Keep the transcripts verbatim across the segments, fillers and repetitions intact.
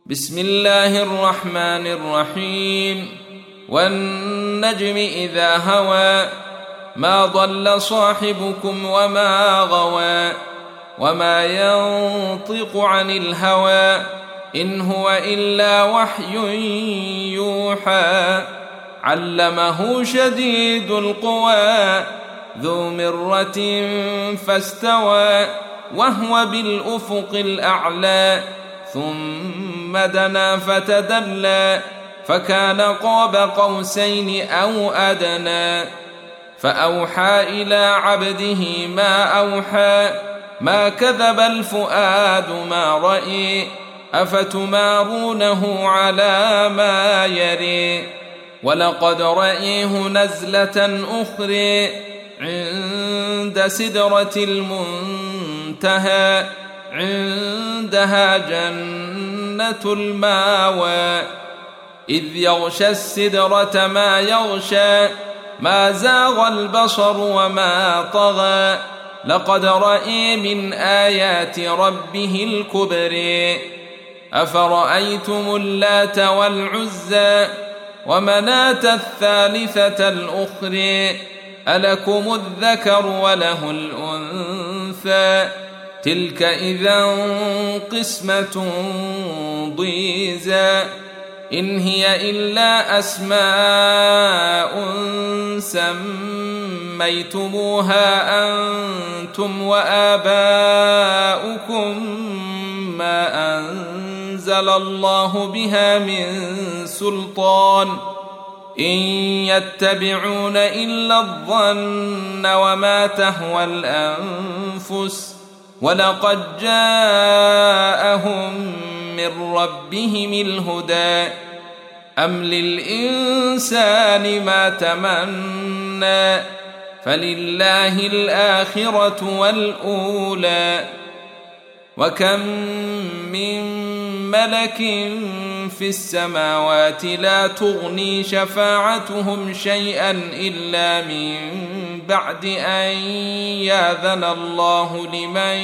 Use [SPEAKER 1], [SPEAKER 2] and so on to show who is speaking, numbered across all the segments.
[SPEAKER 1] بسم الله الرحمن الرحيم والنجم إذا هوى ما ضل صاحبكم وما غوى وما ينطق عن الهوى إن هو إلا وحي يوحى علمه شديد القوى ذو مرة فاستوى وهو بالأفق الأعلى ثم دنا فتدلى فكان قاب قوسين أو أدنى فأوحى إلى عبده ما أوحى ما كذب الفؤاد ما رأي أفتمارونه على ما يري ولقد رأيه نزلة أخرى عند سدرة المنتهى عندها جنة الماوى إذ يغشى السدرة ما يغشى ما زاغ البصر وما طغى لقد رأى من آيات ربه الكبرى أفرأيتم اللات والعزى ومناة الثالثة الأخرى ألكم الذكر وله الأنثى تلك إذا قسمة ضيزى إن هي إلا أسماء سميتموها أنتم وآباؤكم ما أنزل الله بها من سلطان إن يتبعون إلا الظن وما تهوى الأنفس ولقد جاءهم من ربهم الهدى أم للإنسان ما تمنى فلله الآخرة والأولى وكم من ملك في السماوات لا تغني شفاعتهم شيئا إلا من بعد أن يأذن الله لمن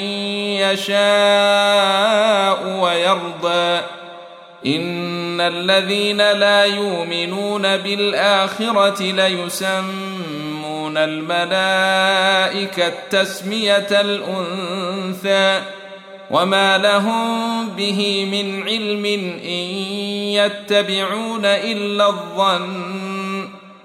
[SPEAKER 1] يشاء ويرضى إن الذين لا يؤمنون بالآخرة ليسمون الملائكة تسمية الأنثى وما لهم به من علم إن يتبعون إلا الظن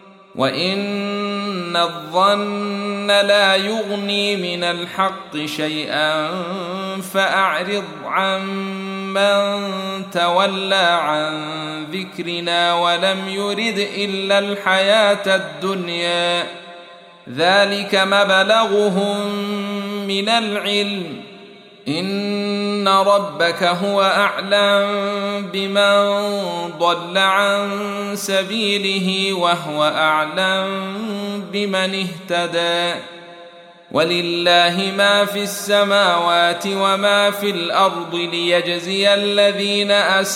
[SPEAKER 1] وإن الظن لا يغني من الحق شيئا فأعرض عن من تولى عن ذكرنا ولم يرد إلا الحياة الدنيا ذلك مبلغهم من العلم إن ربك هو أعلم بمن ضل عن سبيله وهو أعلم بمن اهتدى ولله ما في السماوات وما في الأرض ليجزي الذين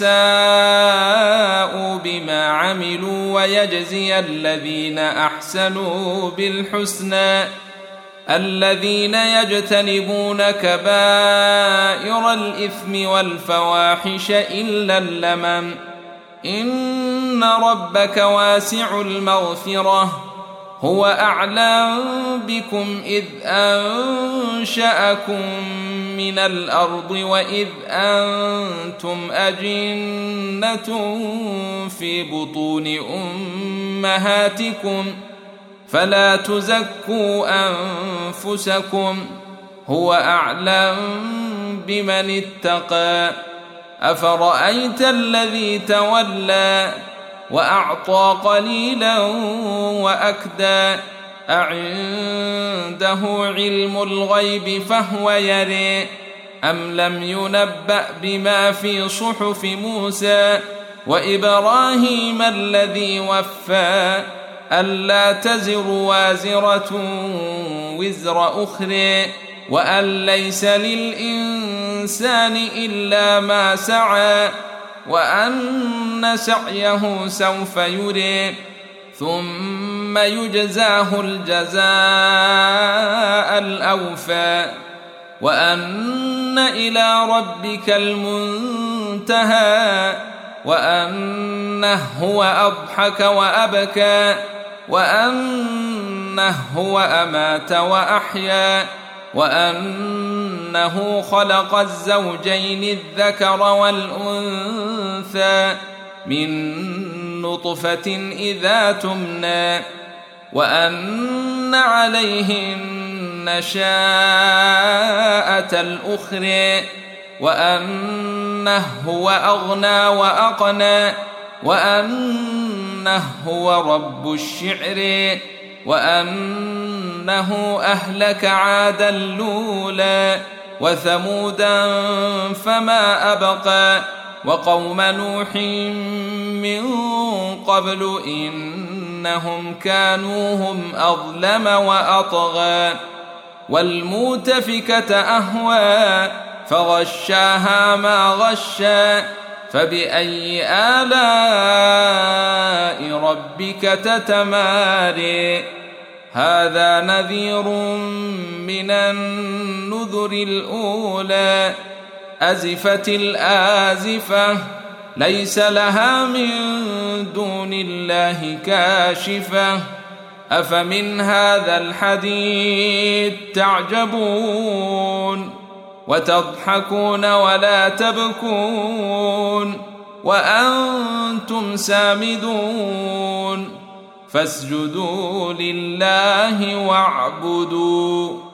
[SPEAKER 1] أساءوا بما عملوا ويجزي الذين أحسنوا بالحسنى الذين يجتنبون كبائر الإثم والفواحش إلا اللمم إن ربك واسع المغفرة هو أعلم بكم إذ أنشأكم من الأرض وإذ أنتم أجنة في بطون أمهاتكم فلا تزكوا أنفسكم هو أعلم بمن اتقى أفرأيت الذي تولى وأعطى قليلا وأكدى أعنده علم الغيب فهو يرى أم لم ينبأ بما في صحف موسى وإبراهيم الذي وفى ألا تزر وازرة وزر أخرى وأن ليس للإنسان إلا ما سعى وأن سعيه سوف يرى ثم يجزاه الجزاء الأوفى وأن إلى ربك المنتهى وأنه هو أضحك وأبكى وأنه هو أمات وأحيا وأنه خلق الزوجين الذكر والأنثى من نطفة إذا تمنى وأن عليه النشاءة الأخرى وأنه هو أغنى وأقنى وأنه هو رب الشعر وأنه أهلك عادا الأولى وثمودا فما أبقى وقوم نوح من قبل إنهم كانوا هم أظلم وأطغى والمؤتفكة أهوى فغشاها ما غشى فبأي آلاء ربك تتماري هذا نذير من النذر الأولى أزفت الآزفة ليس لها من دون الله كاشفة أفمن هذا الحديث تعجبون وتضحكون ولا تبكون وأنتم سامدون فاسجدوا لله واعبدوا